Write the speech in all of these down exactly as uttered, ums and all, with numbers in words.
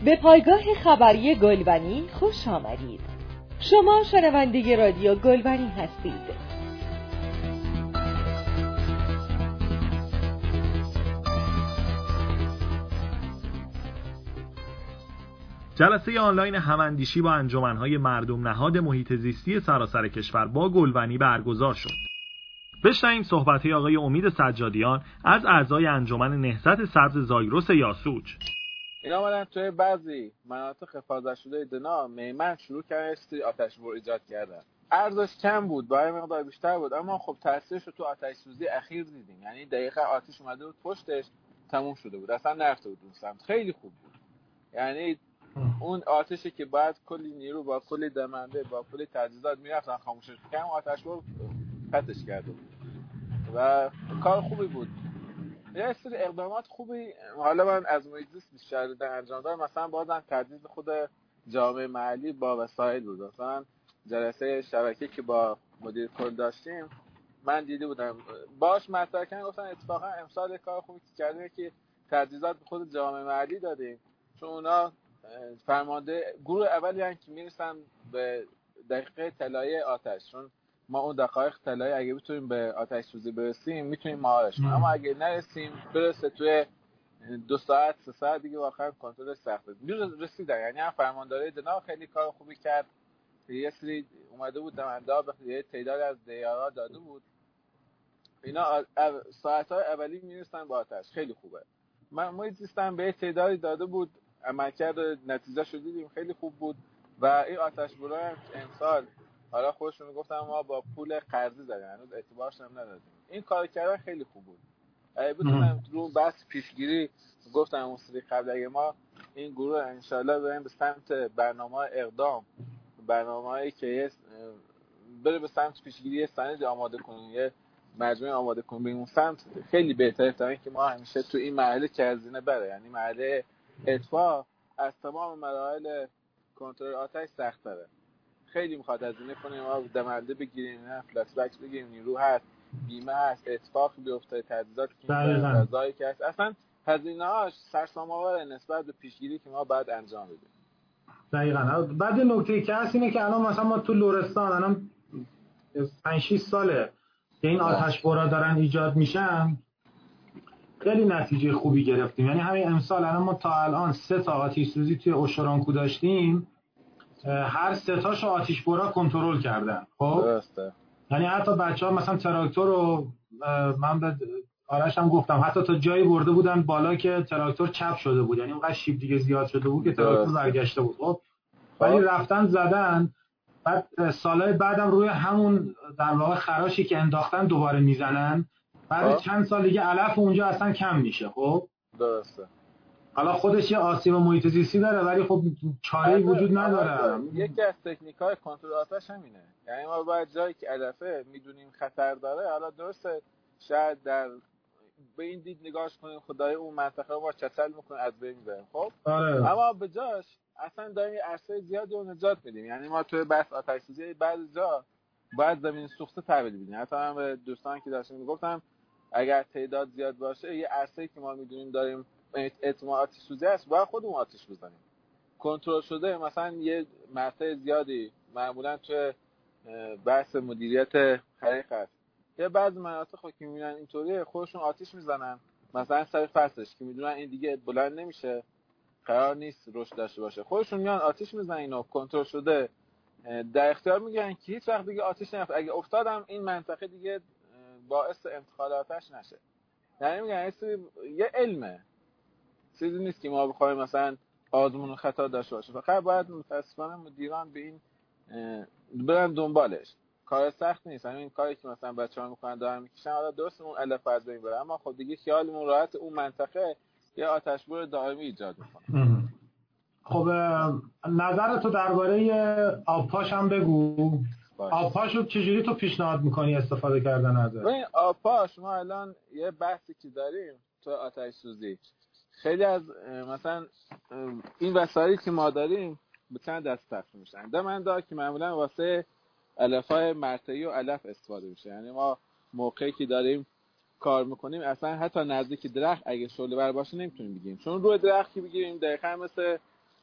به پایگاه خبری گلبنی خوش آمدید. شما شنونده رادیو گلبنی هستید. جلسه آنلاین هماندیشی با انجمن‌های مردم نهاد محیط زیستی سراسر کشور با گلبنی برگزار شد. بشنویم صحبت‌های آقای امید سجادیان از اعضای انجمن نهضت سبز زایروس یاسوج. اینا اومدن توی بعضی مناطق حفاظت شده دنا میمن شروع کردن استری آتش‌بر ایجاد کردن. ارزش کم بود، برای مقدار بیشتر بود، اما خب تاثیرش رو تو آتش سوزی اخیر دیدیم. یعنی دقیقاً آتش اومده بود پشتش تموم شده بود، اصلا نرفته بود اون سمت. خیلی خوب بود. یعنی اون آتشی که بعد کلی نیرو با کلی دمنده با کلی تجهیزات میرفتن خاموشش کنن، آتش‌بر قطعش کرده بود و کار خوبی بود. یه سری اقدامات خوبی حالا من از محیط زیست بیشتر در انجام دادم. مثلا بازم تجهیز خود جامعه محلی با وسایل بود. مثلا جلسه شبکه که با مدیر کل داشتیم من دیده بودم باش مطرح کردن، گفتن اتفاقا امسال کار خوبی کردیم که تجهیزات به خود جامعه محلی دادیم، چون اونا فرمانده گروه اولی هستن که میرسن به دقیقه طلایی آتش، چون ما اون دقایق طلایی اگه بتونیم به آتش سوزی برسیم میتونیم مهارش کنیم، اما اگه نرسیم برسه توی دو ساعت سه ساعت دیگه واقعا کنترلش سخته. رسیدن، یعنی هم فرمانداری دنا خیلی کار خوبی کرد. یه سری اومده بود دمنده به یه تعداد از دیارا داده بود، اینا ساعت‌های اولی میرسن با آتش. خیلی خوبه. من محیط زیستم به تعدادی داده بود، عملکرد نتیجه شو دیدیم، خیلی خوب بود. و این آتش‌برا هم امسال حالا خودشون گفتن ما با پول قرضی زدیم، هنوز اعتبارش هم ندادیم. این کار کردن خیلی خوب بود. اگه بتونم رو بحث پیشگیری گفتم اون سری قبل، اگه ما این گروه ان شاءالله بریم به سمت برنامه اقدام، برنامه‌ای که بره به سمت پیشگیری سند آماده کنیم، یه مجموعه آماده کنیم به اون سمت، خیلی بهتره تا اینکه ما همیشه تو این مرحله که هزینه بره. یعنی مرحله اطفاء از تمام مراحل کنترل آتش سخت‌تره. خیلی میخواد هزینه کنیم، ما دمنده بگیریم، نه فلکس بکس بگیریم، نیرو هست، بیمه هست، اتفاق بیفته، تجهیزات که غذایی که هست، اصلا هزینه‌هاش سرسام‌آور نسبت به پیشگیری که ما بعد انجام بدیم. دقیقاً. بعد نکته که هست اینه که الان مثلا ما تو لرستان الان پنج شش ساله که این آتش‌برا دارن ایجاد میشن، خیلی نتیجه خوبی گرفتیم. یعنی همین امسال الان ما تا الان سه تا آتش سوزی توی اوشرانکو داشتیم، هر سه تاشو آتش‌برا کنترل کردن. خب درسته. یعنی حتی بچه‌ها مثلا تراکتور رو من به آرش هم گفتم، حتی تا جایی برده بودن بالا که تراکتور چپ شده بود، یعنی اونقدر شیب دیگه زیاد شده بود که تراکتور برگشته بود. خب ولی رفتن زدن، بعد سالهای بعدم روی همون در واقع خراشی که انداختن دوباره میزنن، بعد آه. چند سال دیگه علف اونجا اصلا کم میشه. خب درسته. حالا خودش یه آسیب محیط زیستی داره ولی خب چاره‌ای وجود نداره. یکی از تکنیک‌های کنترل آتش همینه. یعنی ما باید جایی که علفه میدونیم خطر داره، حالا درسته شاید در به این دید نگاهش کنیم خدای اون منطقه رو ما چتل میکنه از بین میبریم. خب آره. اما به جاش اصلا داریم عرصه زیادی رو نجات میدیم. یعنی ما توی بحث آتش سوزی بعضی جا باید زمین سوخته تحویل بدیم. حتی من به دوستان که داشتم میگفتم اگر تعداد زیاد باشه یه عرصه‌ای که ما میدونیم داریم احتمال آتش سوزی است باید خودمون آتش بزنیم. کنترل شده مثلا یه مقطع زیادی معمولا توی بحث مدیریت حریق هست، یه بعضی مناطق که میبینن اینطوریه خودشون آتش میزنن، مثلا سر فصلش که میدونن این دیگه بلند نمیشه، قرار نیست رشد داشته باشه، خودشون میان آتش میزنن. اینو کنترل شده در اختیار میگیرن که هیچ وقت دیگه آتش نمیفته. اگه افتادم این منطقه دیگه باعث انتقال آتش نشه. یعنی میگن یه علمه، چیزی نیست که ما بخوایم مثلا آزمون خطا داشته باشه. فقط باید متاسفانه مدیران به این برن دنبالش. کار سخت نیست. همین کاری که مثلا بچه‌ها میکنن دارن میکشن، حالا درست اون علف از بین بره، اما خب دیگه خیالمون راحت اون منطقه یه آتش‌بر دائمی ایجاد میکنه. خب نظر تو درباره آبپاش هم بگو. آبپاشو چجوری تو پیشنهاد میکنی استفاده کردن ازش؟ ببین آبپاش ما الان یه بحثی که داریم تو آتش سوزی، خیلی از مثلا این وسایلی که ما داریم به چند دست تقسیم میشن. دمنده که معمولا واسه علف‌های مرتعی و علف استفاده میشه. یعنی ما موقعی که داریم کار میکنیم اصلا حتی نزدیک درخت اگه شعله ور باشه نمیتونیم بگیریم، چون روی درخت که بگیریم دقیقاً مثل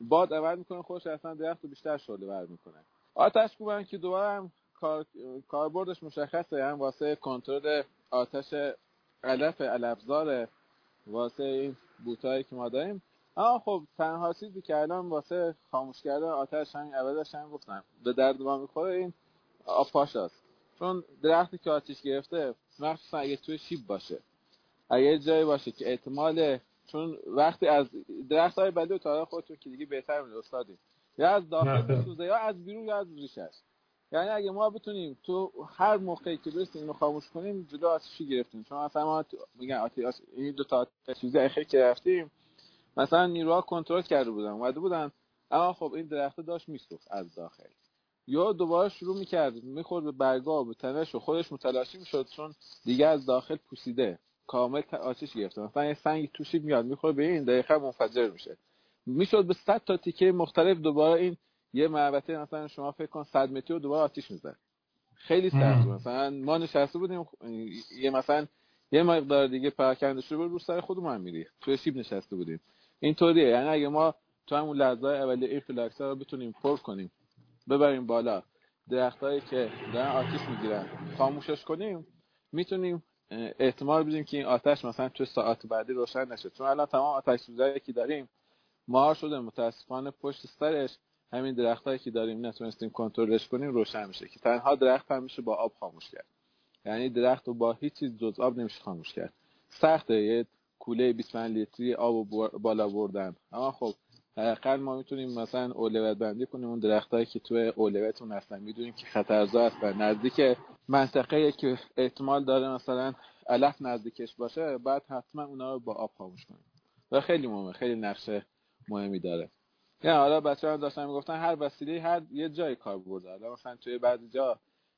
باد عمل میکنه خودش اصلا درخت رو بیشتر شعله ور میکنه. آتش کوبن که دوباره هم کار کاربردش مشخصه، هم واسه کنترل آتش علف علفزار، واسه این بوتایی که ما داریم. اما خب تنها چیزی که الان واسه خاموش کردن آتش همین اولش هم گفتم به درد ما میخوره این آب پاشاست. چون درختی که آتش گرفته مخصوصا اگه توی شیب باشه، اگه جایی باشه که احتمال، چون وقتی از درخت‌های بلو تا خودتون که دیگه بهتر می‌دونید استادی، یا از داخل میسوزه یا از بیرون یا از ریشش. یعنی اگه ما بتونیم تو هر موقعی که برسیم اینو خاموش کنیم جلو آتشی گرفتیم. چون مثلا ما میگن آتش این دو تا چیزی اخیر که رفتیم مثلا نیروها کنترل کرده بودن اومده بودن، اما خب این درخت داشت میسوخت از داخل، یا دوباره شروع می‌کرد می‌خورد به برگا و به تنش و خودش متلاشی می‌شد، چون دیگه از داخل پوسیده کامل آتش گرفته. مثلا یه سنگی توشی میاد میخوره به این دقیقاً منفجر میشه. میشد به صد تا تیکه مختلف دوباره این یه محوطه مثلا شما فکر کن صد متری رو دوباره آتش میزد. خیلی سخت بود. مثلا ما نشسته بودیم یه مثلا یه مقدار دیگه پراکنده شده بود رو سر خودمون میری توی شیب نشسته بودیم. اینطوریه. یعنی اگه ما تو همون لحظه‌های اولیه این فلاکسا رو بتونیم پر کنیم ببریم بالا، درختایی که دارن آتش میگیرن خاموشش کنیم، میتونیم احتمال بدیم که این آتش مثلا تو ساعت بعدی روشن نشه. چون الان تمام آتش سوزایی که داریم مهار شده متاسفانه پشت سرش همین درختایی که داریم نتونستیم کنترلش کنیم روشن میشه، که تنها درخت هم میشه با آب خاموش کرد. یعنی درخت رو با هیچ چیز جز آب نمیشه خاموش کرد. سخته یه کوله بیست و پنج لیتری آب بالا بردن، اما خب حقیقتا ما میتونیم مثلا اولویت بندی کنیم اون درختایی که توی اولویتمون هستن، میدونیم که خطرزا هستن، نزدیک منطقه‌ای که احتمال داره مثلا علف نزدیکش باشه، بعد حتما اونا رو با آب خاموش کنیم. و خیلی مهمه، خیلی نقش مهمی داره. یعنی حالا بچه‌ها داشتن میگفتن هر وسیله هر یه جای کاربرد داره. مثلا توی بعضی جا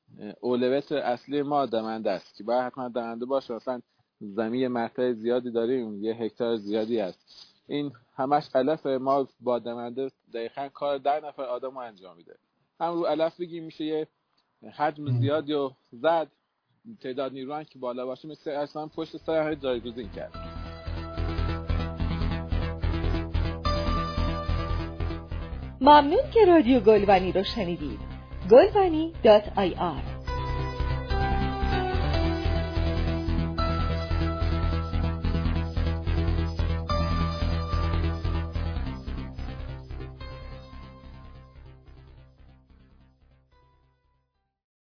اولویت اصلی ما دمنده است که باید حتما دمنده باشه. مثلا زمین مقطع زیادی داریم، یه هکتار زیادی است، این همش علف، ما با دمنده دقیقاً کار ده نفر آدمو انجام میده. هم رو علف بگیم میشه یه حجم زیادی و زد، تعداد نیروان که بالا باشه مثل اصلا پشت سر هر جایگزین کرد. ممنون که رادیو گلبنی رو شنیدید. گلبنی دات آی آر